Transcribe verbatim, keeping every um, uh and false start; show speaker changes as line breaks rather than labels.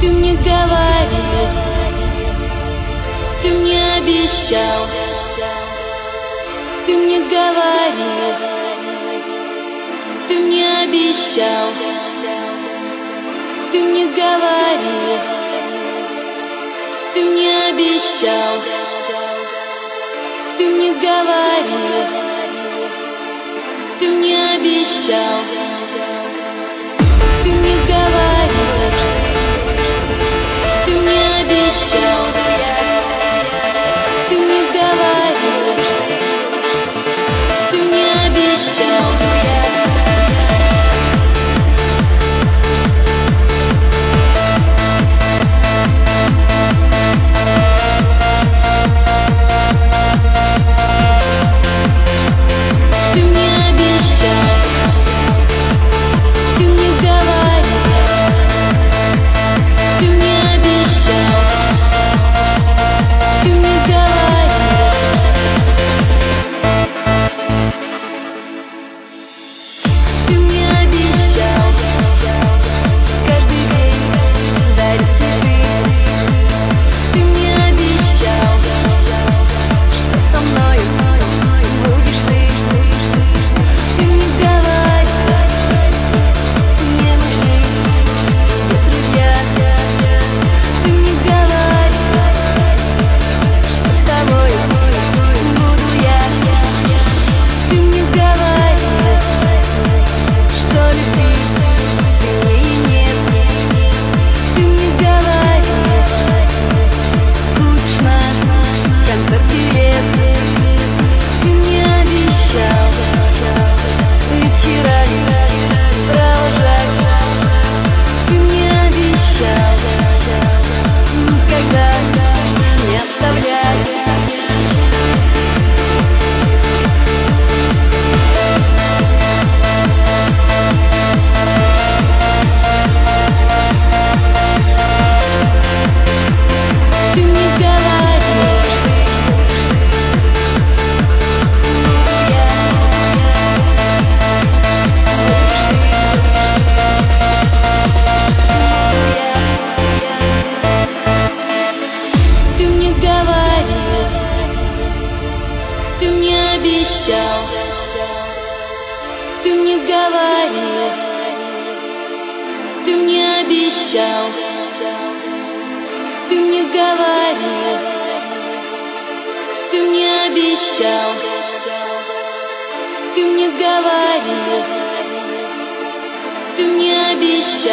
Ты мне говорил, ты мне обещал, ты мне говорил, ты мне обещал, ты мне говорил, ты мне обещал, ты мне говорил, ты мне обещал, ты мне говорил, ты мне обещал, ты мне говорил, ты мне обещал. Ты мне обещал, ты мне говорил, ты мне обещал, ты мне говорил, ты мне обещал, каждый день дарит цветы. Ты мне обещал, что со мною будешь ты. Ты мне говорил, мне нужны друзья. Ты мне говорил, что с тобой буду я. Ты мне говорил, что любви сильнее нет. Ты мне говорил, скучно в концерте лет. Ты мне обещал вечерами провожать. Ты мне обещал никогда не оставлять. Ты мне говорил, ты мне говорил, ты мне обещал, ты мне говорил, ты мне обещал, ты мне говорил, ты мне обещал, ты мне говорил, ты мне обещал.